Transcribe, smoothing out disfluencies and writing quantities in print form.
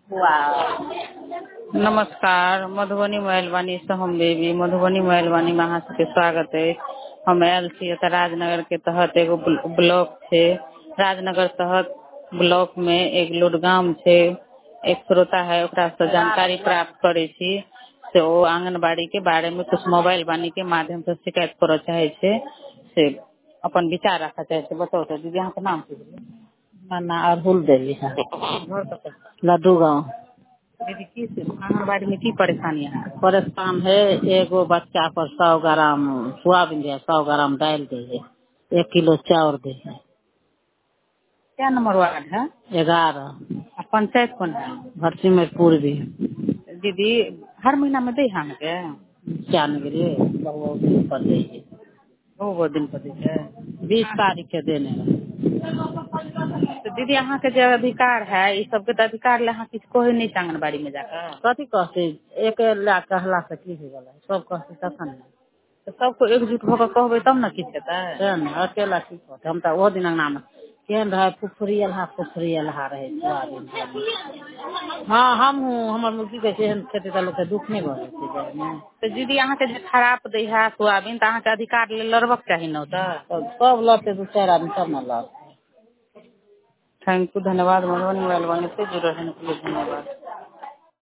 वाह। नमस्कार, मधुबनी महिलवानी से हम देवी मधुबनी महिलवानी में अहाँ सबके स्वागत है। हम आयल छी एतऽ राजनगर के तहत एगो ब्लॉक है। राजनगर तहत ब्लॉक में एक लुडगाम है, एक श्रोता है, ओकरा से जानकारी प्राप्त करे छी से ओ आंगनबाड़ी के बारे में कुछ मोबाइल वाणी के माध्यम से शिकायत करऽ चाहे छे, से अपन विचार रखा चाहे छे। बताओ तो दीदी, अहाँ के नाम की भेलै? मन्ना अरहुल देवी है, घर कतऽ? लड्डू गाँव। दीदी की से आंगनबाड़ी में की परेशानी है? परेशान है, एगो बच्चा पर 100 ग्राम सोयाबीन दे, 100 ग्राम दाल दे है, 1 किलो चाउर दे है। क्या नंबर वार्ड है? 11। आ पंचायत कौन है? भरती में पूर्वी। दीदी हर महीना में दे हम के? क्या निकले बहुत दिन पर दे है, बहुत दिन पर दे है। 20 तारीख के देने है। तो दीदी अहाँ के जो अधिकार है, इस सब के तो अधिकार ले अहाँ किछु कहे नहीं आंगनबाड़ी में जाकर? कथी कहते, एक ला कहला से की हो गला, सब कहते तखन ने। तो सबको एकजुट होकर कहबे तब न किछु हेतै। है न, अकेला की कहते, हम तो वो दिन अंगना में केहन रहे, फुफरी अल्हा रहे सोयाबीन। हाँ हम हूँ, हमर मुर्गी के केहन खेती तो लोग के दुख नहीं भरे थे जाय में। तो दीदी अहाँ के जे खराब दे है सोयाबीन, तो अहाँ के अधिकार ले लड़बक चाही न। तो सब लड़ते 2-4 आदमी सब न लड़ते। थैंक यू, धन्यवाद। मधुबनी महिलवानी से जुड़े रहने के लिए धन्यवाद।